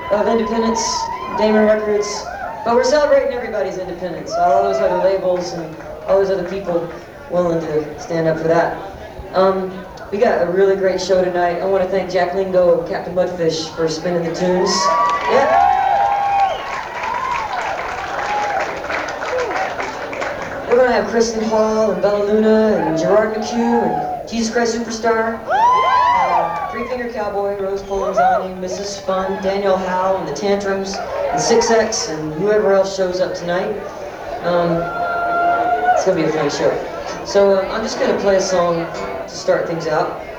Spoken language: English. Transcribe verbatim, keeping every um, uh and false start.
of independence, Damon Records, but we're celebrating everybody's independence, all those other labels and all those other people willing to stand up for that. Um, we got a really great show tonight. I want to thank Jack Lingo and Captain Mudfish for spinning the tunes. Yeah. We're going to have Kristen Hall and Bella Luna and Gerard McHugh and Jesus Christ Superstar, uh, Three Finger Cowboy, Rose Polenzani, Missus Fun, Daniel Howe and the Tantrums, and six X, and whoever else shows up tonight. Um, it's going to be a fun show. So uh, I'm just going to play a song to start things out.